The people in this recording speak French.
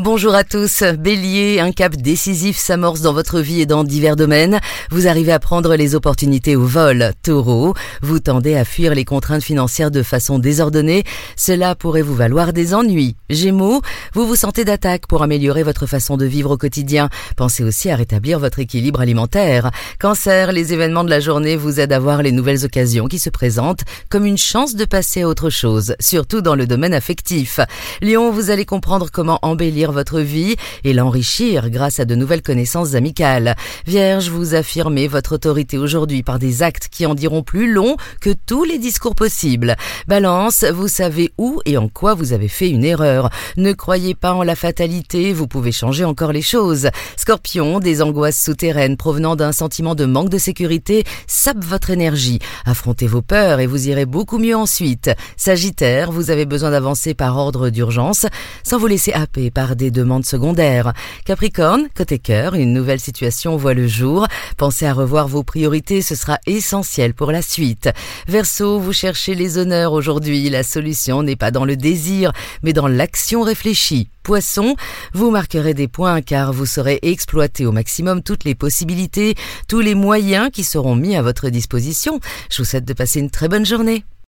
Bonjour à tous. Bélier, un cap décisif s'amorce dans votre vie et dans divers domaines. Vous arrivez à prendre les opportunités au vol. Taureau, vous tendez à fuir les contraintes financières de façon désordonnée. Cela pourrait vous valoir des ennuis. Gémeaux, vous vous sentez d'attaque pour améliorer votre façon de vivre au quotidien. Pensez aussi à rétablir votre équilibre alimentaire. Cancer, les événements de la journée vous aident à voir les nouvelles occasions qui se présentent comme une chance de passer à autre chose, surtout dans le domaine affectif. Lion, vous allez comprendre comment embellir votre vie et l'enrichir grâce à de nouvelles connaissances amicales. Vierge, vous affirmez votre autorité aujourd'hui par des actes qui en diront plus long que tous les discours possibles. Balance, vous savez où et en quoi vous avez fait une erreur. Ne croyez pas en la fatalité, vous pouvez changer encore les choses. Scorpion, des angoisses souterraines provenant d'un sentiment de manque de sécurité sapent votre énergie. Affrontez vos peurs et vous irez beaucoup mieux ensuite. Sagittaire, vous avez besoin d'avancer par ordre d'urgence sans vous laisser happer par des demandes secondaires. Capricorne, côté cœur, une nouvelle situation voit le jour. Pensez à revoir vos priorités, ce sera essentiel pour la suite. Verseau, vous cherchez les honneurs aujourd'hui. La solution n'est pas dans le désir, mais dans l'action réfléchie. Poisson, vous marquerez des points car vous saurez exploiter au maximum toutes les possibilités, tous les moyens qui seront mis à votre disposition. Je vous souhaite de passer une très bonne journée.